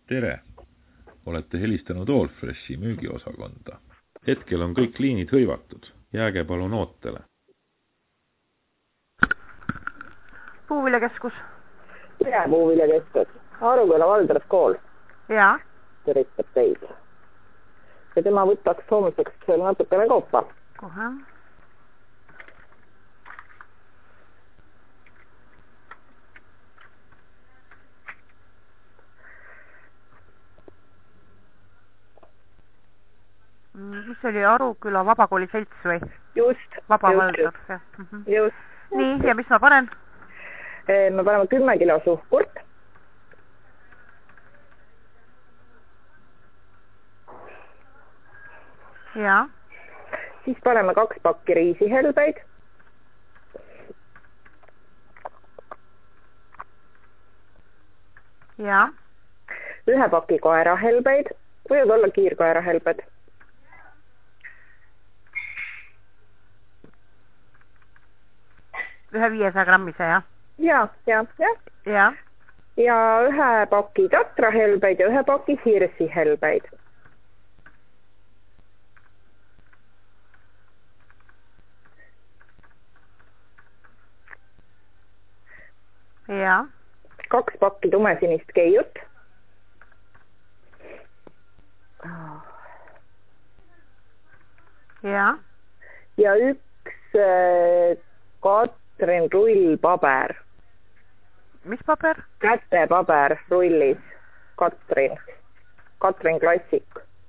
Tere! Olete helistanud Allfreshi müügiosakonda. Hetkel on kõik liinid hõivatud. Jääge palun ootele. Puuviljakeskus. Tere, Puuviljakeskus. Aruküla Valdras kool. Jaa. Tervitab teid. Ja tema võtaks homseks veel natukene kaupa. Kohe. Mis oli Aruküla Vabakooli selts või? Just. Vaba Valdras. Just. Nii, ja mis ma panen? Me paneme 10 kilo suhkurt. Jaa. Siis paneme 2 pakki riisihelbeid. Jaa. 1 paki koerahelbeid. Võivad olla kiirkoerahelbed. Ühe 500 grammise, jah? Ja. Jaa. Ja 1 paki tatrahelbeid ja 1 paki hirsihelbeid. Jaa. 2 pakki tumesinist keiut. Jaa. Ja 1 Katrin rullpaber. Mis paber? Kätepaber rullis. Katrin klassik.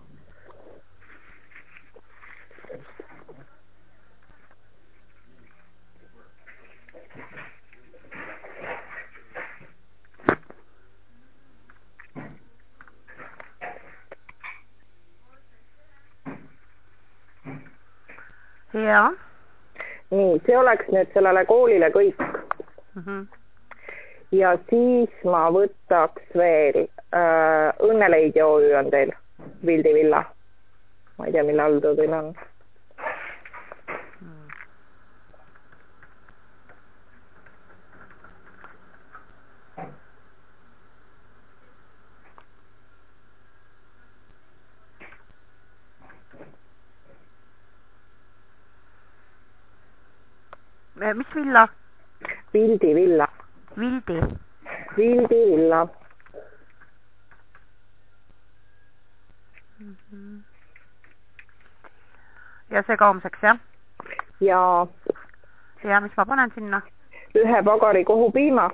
Jaa. Nii, see oleks nüüd sellele koolile kõik. Ja siis ma võtaks veel Õnneleid OÜ on teil, Vildi Villa. Ma ei tea, mille all teil on. Mis villa? Vildi Villa. Vildi Villa. Ja see ka homseks, jah? Ja mis ma panen sinna? 1 pagari kohupiima.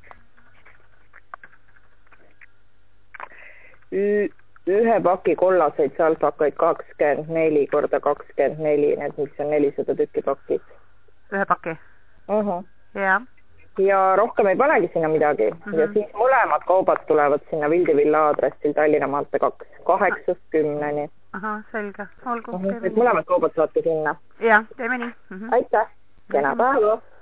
1 paki kollaseid salsakaid 24 × 24, need mis on 400 tükki pakis. 1 paki? Ja. Ja rohkem ei panegi sinna midagi. Ja siis mõlemad kaubad tulevad sinna Vildi Villa aadressil Tallinna maantee 2, 8-10. Aha, selge. Olgu. Et mõlemad kaubad saadki sinna. Jah, teeme nii. Aitäh. Kena päeva.